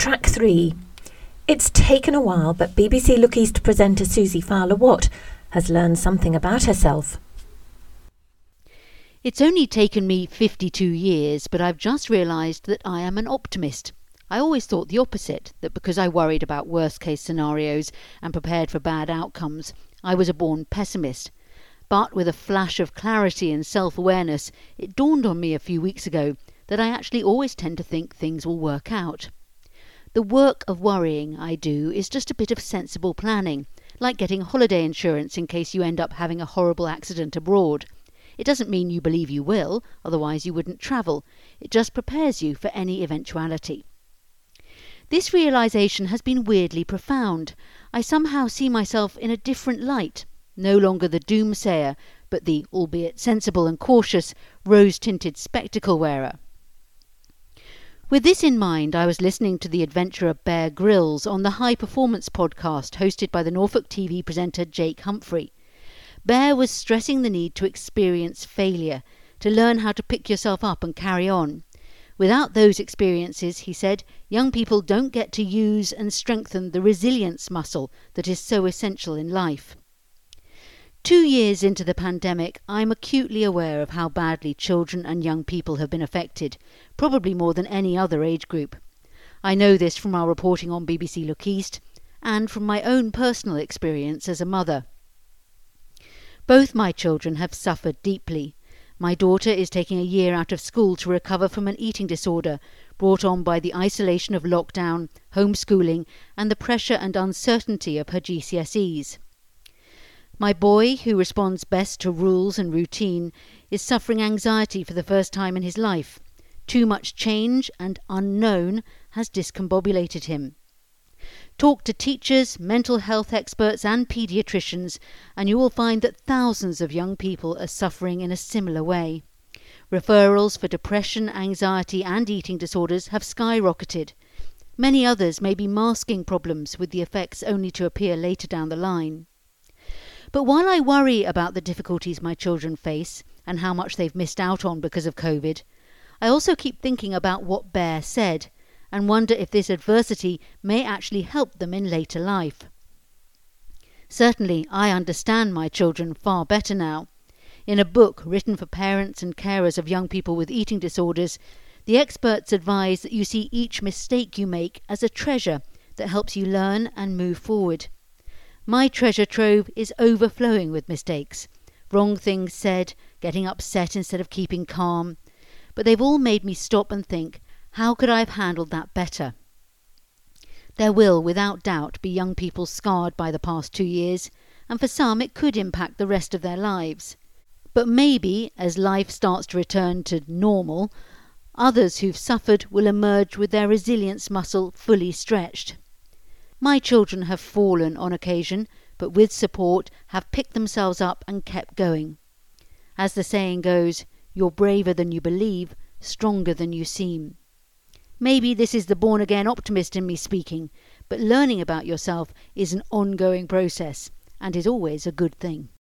Track 3. It's taken a while, but BBC Look East presenter Susie Fowler-Watt has learned something about herself. It's only taken me 52 years, but I've just realised that I am an optimist. I always thought the opposite, that because I worried about worst-case scenarios and prepared for bad outcomes, I was a born pessimist. But with a flash of clarity and self-awareness, it dawned on me a few weeks ago that I actually always tend to think things will work out. The work of worrying I do is just a bit of sensible planning, like getting holiday insurance in case you end up having a horrible accident abroad. It doesn't mean you believe you will, otherwise you wouldn't travel. It just prepares you for any eventuality. This realisation has been weirdly profound. I somehow see myself in a different light, no longer the doomsayer, but the, albeit sensible and cautious, rose-tinted spectacle wearer. With this in mind, I was listening to the adventurer Bear Grylls on the High Performance podcast hosted by the Norfolk TV presenter Jake Humphrey. Bear was stressing the need to experience failure, to learn how to pick yourself up and carry on. Without those experiences, he said, young people don't get to use and strengthen the resilience muscle that is so essential in life. 2 years into the pandemic, I'm acutely aware of how badly children and young people have been affected, probably more than any other age group. I know this from our reporting on BBC Look East and from my own personal experience as a mother. Both my children have suffered deeply. My daughter is taking a year out of school to recover from an eating disorder brought on by the isolation of lockdown, homeschooling, and the pressure and uncertainty of her GCSEs. My boy, who responds best to rules and routine, is suffering anxiety for the first time in his life. Too much change and unknown has discombobulated him. Talk to teachers, mental health experts and paediatricians, and you will find that thousands of young people are suffering in a similar way. Referrals for depression, anxiety and eating disorders have skyrocketed. Many others may be masking problems with the effects only to appear later down the line. But while I worry about the difficulties my children face and how much they've missed out on because of COVID, I also keep thinking about what Bear said and wonder if this adversity may actually help them in later life. Certainly, I understand my children far better now. In a book written for parents and carers of young people with eating disorders, the experts advise that you see each mistake you make as a treasure that helps you learn and move forward. My treasure trove is overflowing with mistakes. Wrong things said, getting upset instead of keeping calm. But they've all made me stop and think, how could I have handled that better? There will, without doubt, be young people scarred by the past 2 years, and for some it could impact the rest of their lives. But maybe, as life starts to return to normal, others who've suffered will emerge with their resilience muscle fully stretched. My children have fallen on occasion, but with support have picked themselves up and kept going. As the saying goes, you're braver than you believe, stronger than you seem. Maybe this is the born-again optimist in me speaking, but learning about yourself is an ongoing process and is always a good thing.